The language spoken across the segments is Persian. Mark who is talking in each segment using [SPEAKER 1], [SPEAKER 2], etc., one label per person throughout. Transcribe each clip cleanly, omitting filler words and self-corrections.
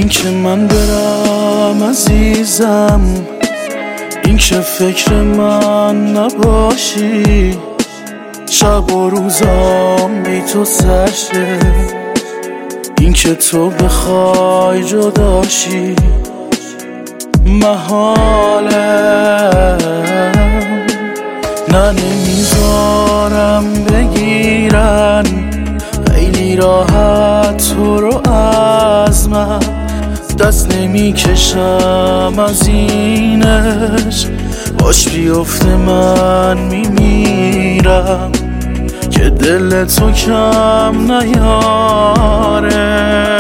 [SPEAKER 1] این که من برم عزیزم، این که فکر من نباشی، شب و روزام بی تو سرشه، این که تو بخوای جداشی محاله. نه نمیذارم بگیرن خیلی راحت تو رو از من، دست نمیکشم از اینش، باش بیفته من میمیرم که دل تو کم نیاره.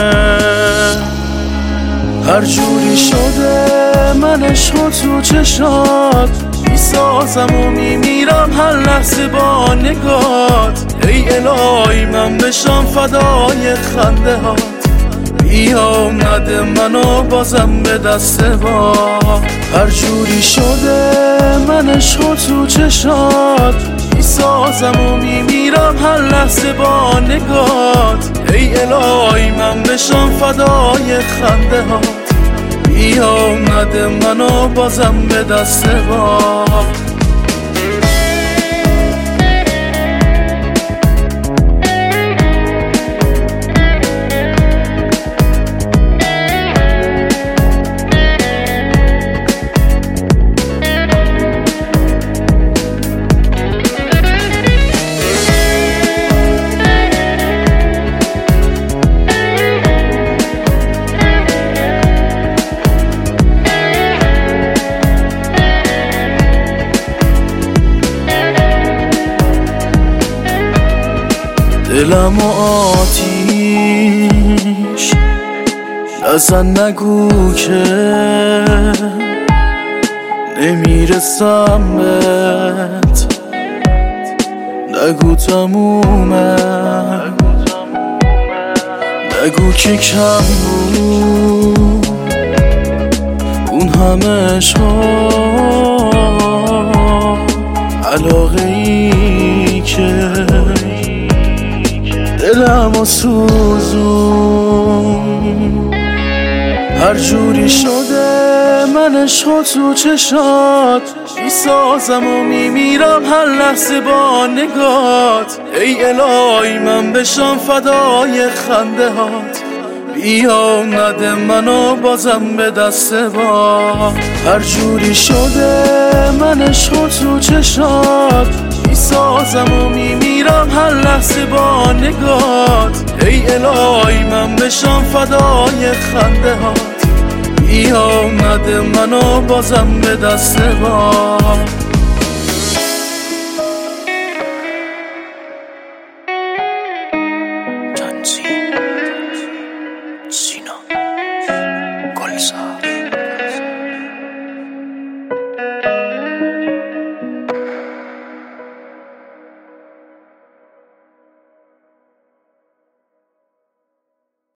[SPEAKER 1] هر جوری شده من عشق تو چشات میسازم و میمیرم هر لحظه با نگات. ای الهی من بشم فدای خنده هات، بیا نده منو بازم به دست با. هر جوری شده من عشق تو چشات میسازم و میمیرم هر لحظه با نگات. ای الهی من بشم فدای خنده هات، بیا نده منو بازم به دست با. دلم و آتیش نزن، نگو که نمیرسم بهت، نگو تمومه، نگو که کم بود اون همه علاقه ای که دلمو سوزون. هر جوری شده من عشق تو چشات میسازم و میمیرم هر لحظه با نگات. ای الهی من بشم فدای خنده هات، بیا نده منو بازم به دست با. هر جوری شده من عشق تو چشات میسازم و میمیرم هر لحظه با نگات. ای الهی من بشم فدای خنده هات، بیا نده منو بازم به دست با.